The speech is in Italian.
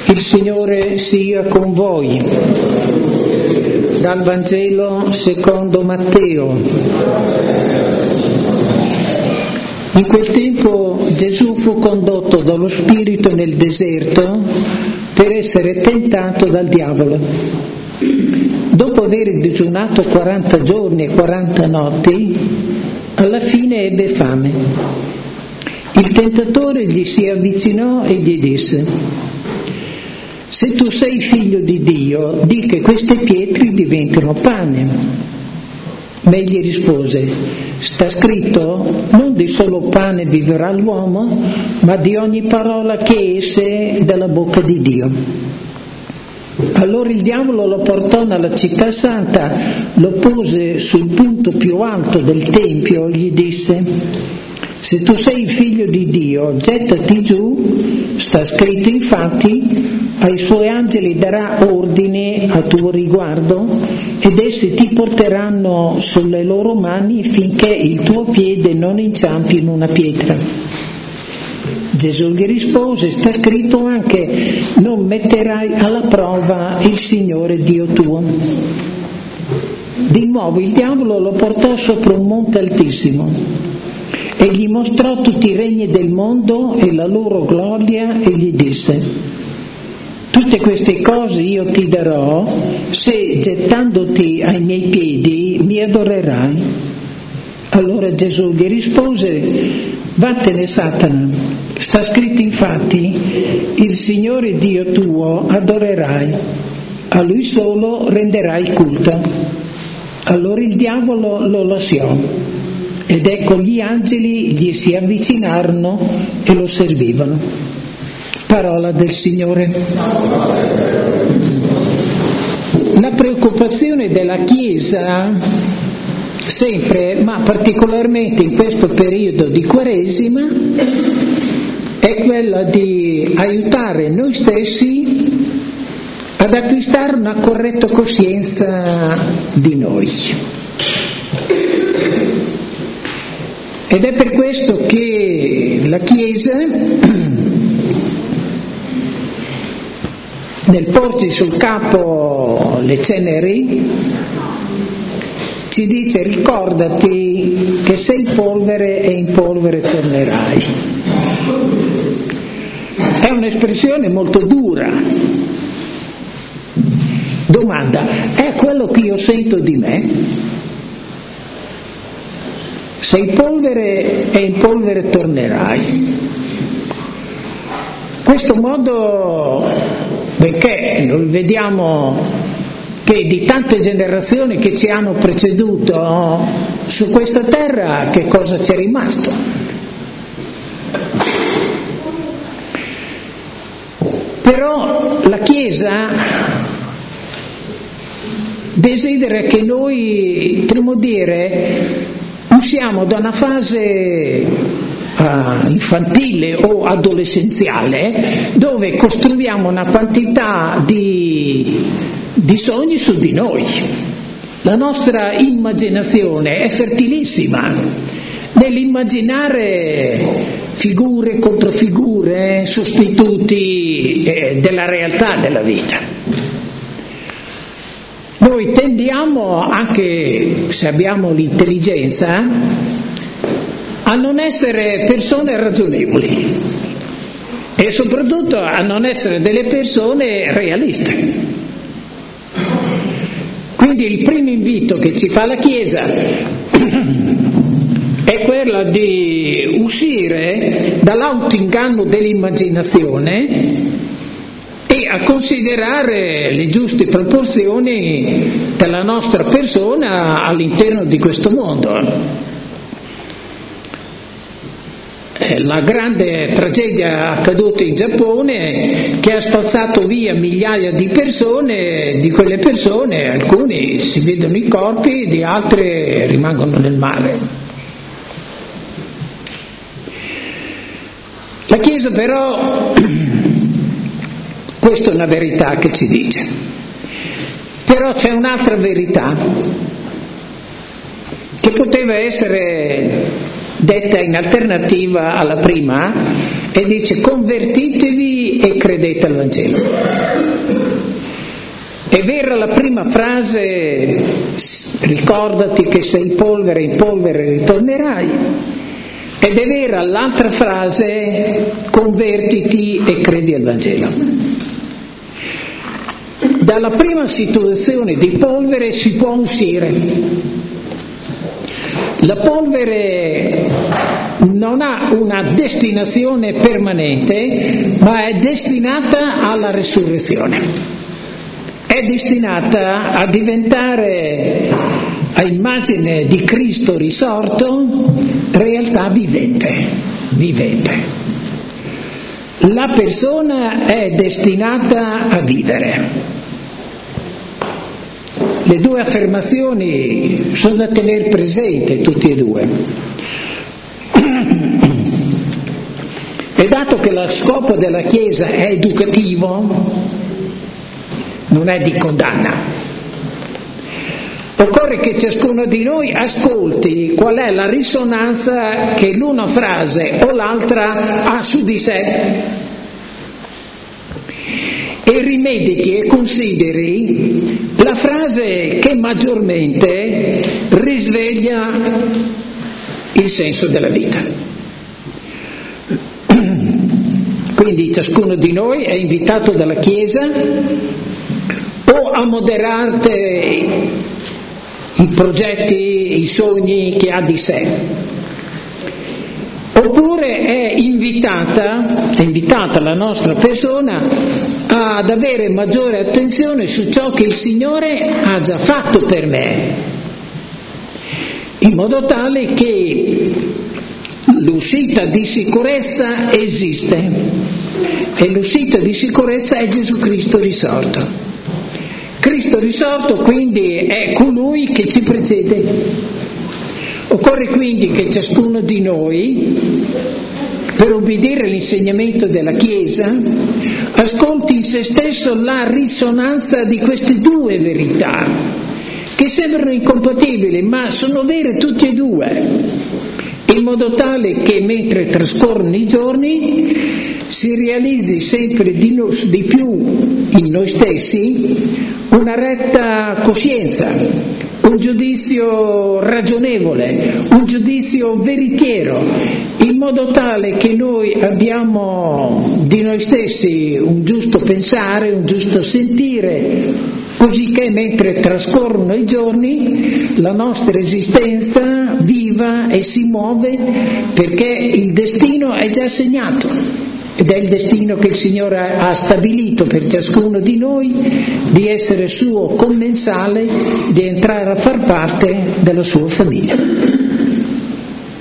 Il Signore sia con voi. Dal Vangelo secondo Matteo. In quel tempo Gesù fu condotto dallo Spirito nel deserto per essere tentato dal diavolo. Dopo aver digiunato 40 giorni e 40 notti, alla fine ebbe fame. Il tentatore gli si avvicinò e gli disse: «Se tu sei figlio di Dio, di che queste pietre diventino pane». Ma egli rispose: «Sta scritto, non di solo pane vivrà l'uomo, ma di ogni parola che esce dalla bocca di Dio». Allora il diavolo lo portò nella città santa, lo pose sul punto più alto del tempio e gli disse: «Se tu sei figlio di Dio, gettati giù, sta scritto infatti, ai suoi angeli darà ordine a tuo riguardo ed essi ti porteranno sulle loro mani finché il tuo piede non inciampi in una pietra». Gesù gli rispose: «Sta scritto anche, non metterai alla prova il Signore Dio tuo». Di nuovo il diavolo lo portò sopra un monte altissimo e gli mostrò tutti i regni del mondo e la loro gloria e gli disse: «Tutte queste cose io ti darò se gettandoti ai miei piedi mi adorerai». Allora Gesù gli rispose: «Vattene Satana, sta scritto infatti, il Signore Dio tuo adorerai, a Lui solo renderai culto». Allora il diavolo lo lasciò ed ecco gli angeli gli si avvicinarono e lo servivano. Parola del Signore. La preoccupazione della Chiesa sempre, ma particolarmente in questo periodo di Quaresima, è quella di aiutare noi stessi ad acquistare una corretta coscienza di noi. Ed è per questo che la Chiesa, nel porci sul capo le ceneri, ci dice: ricordati che sei polvere e in polvere tornerai. È un'espressione molto dura. Domanda: è quello che io sento di me? Sei polvere e in polvere tornerai. Questo modo, benché noi vediamo che di tante generazioni che ci hanno preceduto su questa terra, che cosa c'è rimasto? Però la Chiesa desidera che noi, potremmo dire, usciamo da una fase infantile o adolescenziale dove costruiamo una quantità di sogni su di noi. La nostra immaginazione è fertilissima nell'immaginare figure, controfigure, sostituti della realtà della vita. Noi tendiamo, anche se abbiamo l'intelligenza, a non essere persone ragionevoli e soprattutto a non essere delle persone realiste. Quindi il primo invito che ci fa la Chiesa è quello di uscire dall'autoinganno dell'immaginazione e a considerare le giuste proporzioni della nostra persona all'interno di questo mondo. La grande tragedia accaduta in Giappone, che ha spazzato via migliaia di persone, di quelle persone alcuni si vedono i corpi, di altre rimangono nel mare. La Chiesa però, questa è una verità che ci dice, però c'è un'altra verità che poteva essere detta in alternativa alla prima, e dice: convertitevi arrepentitevi e credete al Vangelo. È vera la prima frase, ricordati che sei polvere, in polvere ritornerai, ed è vera l'altra frase, convertiti e credi al Vangelo. Dalla prima situazione di polvere si può uscire. La polvere non ha una destinazione permanente, ma è destinata alla resurrezione. È destinata a diventare, a immagine di Cristo risorto, realtà vivente. La persona è destinata a vivere. Le due affermazioni sono da tenere presente, tutte e due. E dato che lo scopo della Chiesa è educativo, non è di condanna, occorre che ciascuno di noi ascolti qual è la risonanza che l'una frase o l'altra ha su di sé e rimedichi e consideri la frase che maggiormente risveglia il senso della vita. Quindi ciascuno di noi è invitato dalla Chiesa o a moderare i progetti, i sogni che ha di sé, oppure è invitata la nostra persona ad avere maggiore attenzione su ciò che il Signore ha già fatto per me, in modo tale che l'uscita di sicurezza esiste, e l'uscita di sicurezza è Gesù Cristo risorto. Cristo risorto quindi è colui che ci precede. Occorre quindi che ciascuno di noi, per obbedire all'insegnamento della Chiesa, ascolti in se stesso la risonanza di queste due verità, che sembrano incompatibili, ma sono vere tutte e due, in modo tale che mentre trascorrono i giorni si realizzi sempre di più in noi stessi una retta coscienza, un giudizio ragionevole, un giudizio veritiero, in modo tale che noi abbiamo di noi stessi un giusto pensare, un giusto sentire, così che mentre trascorrono i giorni la nostra esistenza viva e si muove, perché il destino è già segnato. Ed è il destino che il Signore ha stabilito per ciascuno di noi, di essere suo commensale, di entrare a far parte della sua famiglia.